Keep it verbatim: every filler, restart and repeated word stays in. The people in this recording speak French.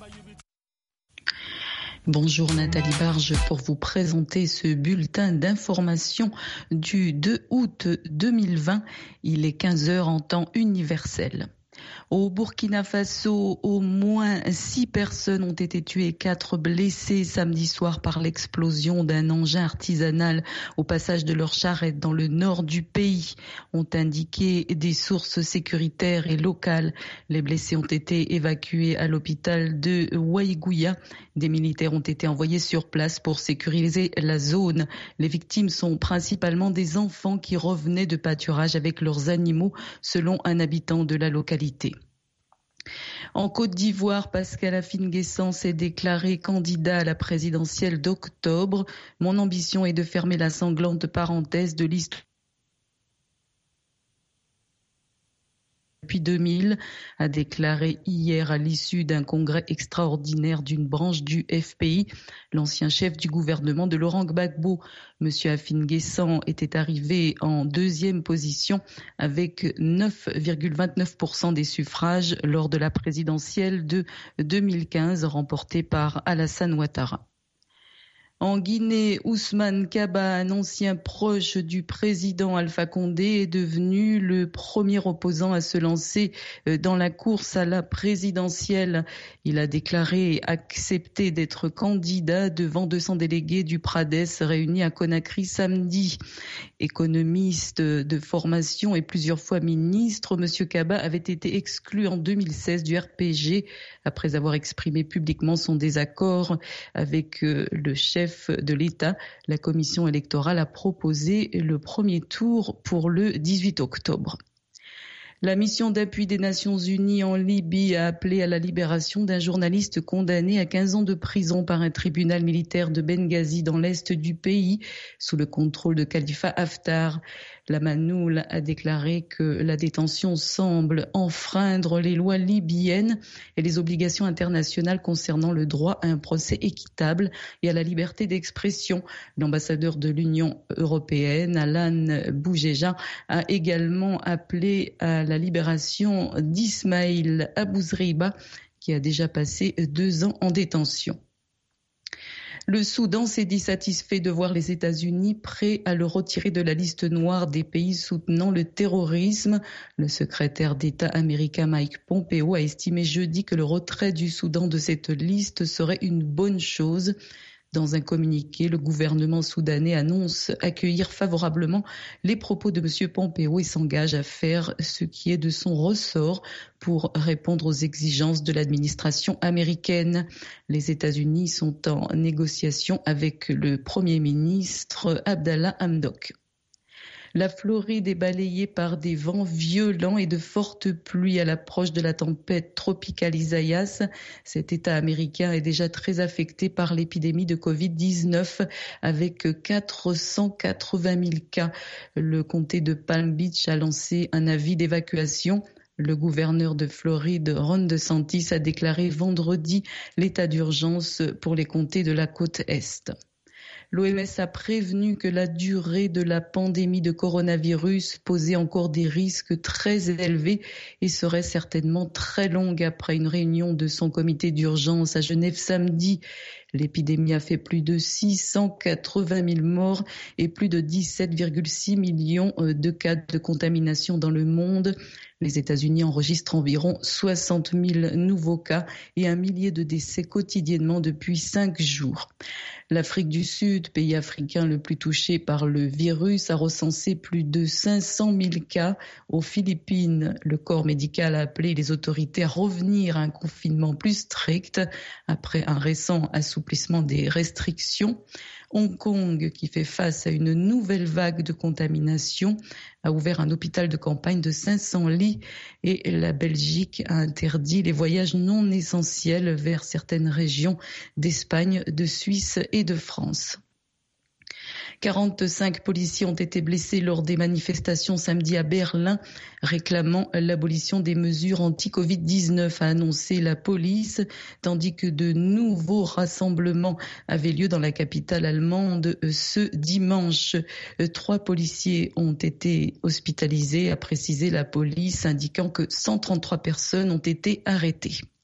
Bonjour Nathalie Barge pour vous présenter ce bulletin d'information du deux août deux mille vingt. Il est quinze heures en temps universel. Au Burkina Faso, au moins six personnes ont été tuées et quatre blessées samedi soir par l'explosion d'un engin artisanal au passage de leur charrette dans le nord du pays, ont indiqué des sources sécuritaires et locales. Les blessés ont été évacués à l'hôpital de Waïgouya. Des militaires ont été envoyés sur place pour sécuriser la zone. Les victimes sont principalement des enfants qui revenaient de pâturage avec leurs animaux, selon un habitant de la localité. En Côte d'Ivoire, Pascal Afine-Guessant s'est déclaré candidat à la présidentielle d'octobre. Mon ambition est de fermer la sanglante parenthèse de l'histoire. Depuis deux mille, a déclaré hier à l'issue d'un congrès extraordinaire d'une branche du F P I, l'ancien chef du gouvernement de Laurent Gbagbo. Monsieur Afine-Guessant était arrivé en deuxième position avec neuf virgule vingt-neuf pour cent des suffrages lors de la présidentielle de deux mille quinze remportée par Alassane Ouattara. En Guinée, Ousmane Kaba, un ancien proche du président Alpha Condé, est devenu le premier opposant à se lancer dans la course à la présidentielle. Il a déclaré accepter d'être candidat devant deux cents délégués du Pradès réunis à Conakry samedi. Économiste de formation et plusieurs fois ministre, M. Kaba avait été exclu en deux mille seize du R P G après avoir exprimé publiquement son désaccord avec le chef de l'État. La commission électorale a proposé le premier tour pour le dix-huit octobre. La mission d'appui des Nations Unies en Libye a appelé à la libération d'un journaliste condamné à quinze ans de prison par un tribunal militaire de Benghazi dans l'est du pays, sous le contrôle de Khalifa Haftar. La Manoul a déclaré que la détention semble enfreindre les lois libyennes et les obligations internationales concernant le droit à un procès équitable et à la liberté d'expression. L'ambassadeur de l'Union européenne, Alan Bougeja, a également appelé à la libération d'Ismaïl Abouzreiba, qui a déjà passé deux ans en détention. Le Soudan s'est dit satisfait de voir les États-Unis prêts à le retirer de la liste noire des pays soutenant le terrorisme. Le secrétaire d'État américain Mike Pompeo a estimé jeudi que le retrait du Soudan de cette liste serait une bonne chose. Dans un communiqué, le gouvernement soudanais annonce accueillir favorablement les propos de M. Pompeo et s'engage à faire ce qui est de son ressort pour répondre aux exigences de l'administration américaine. Les États-Unis sont en négociation avec le Premier ministre Abdallah Hamdok. La Floride est balayée par des vents violents et de fortes pluies à l'approche de la tempête tropicale Isaias. Cet État américain est déjà très affecté par l'épidémie de covid dix-neuf avec quatre cent quatre-vingt mille cas. Le comté de Palm Beach a lancé un avis d'évacuation. Le gouverneur de Floride, Ron DeSantis, a déclaré vendredi l'état d'urgence pour les comtés de la côte Est. L'O M S a prévenu que la durée de la pandémie de coronavirus posait encore des risques très élevés et serait certainement très longue après une réunion de son comité d'urgence à Genève samedi. L'épidémie a fait plus de six cent quatre-vingt mille morts et plus de dix-sept virgule six millions de cas de contamination dans le monde. Les États-Unis enregistrent environ soixante mille nouveaux cas et un millier de décès quotidiennement depuis cinq jours. L'Afrique du Sud, pays africain le plus touché par le virus, a recensé plus de cinq cent mille cas. Aux Philippines, le corps médical a appelé les autorités à revenir à un confinement plus strict après un récent assouplissement des restrictions. Hong Kong, qui fait face à une nouvelle vague de contamination, a ouvert un hôpital de campagne de cinq cents lits et la Belgique a interdit les voyages non essentiels vers certaines régions d'Espagne, de Suisse et de France. quarante-cinq policiers ont été blessés lors des manifestations samedi à Berlin réclamant l'abolition des mesures anti-covid dix-neuf, a annoncé la police, tandis que de nouveaux rassemblements avaient lieu dans la capitale allemande ce dimanche. Trois policiers ont été hospitalisés, a précisé la police, indiquant que cent trente-trois personnes ont été arrêtées.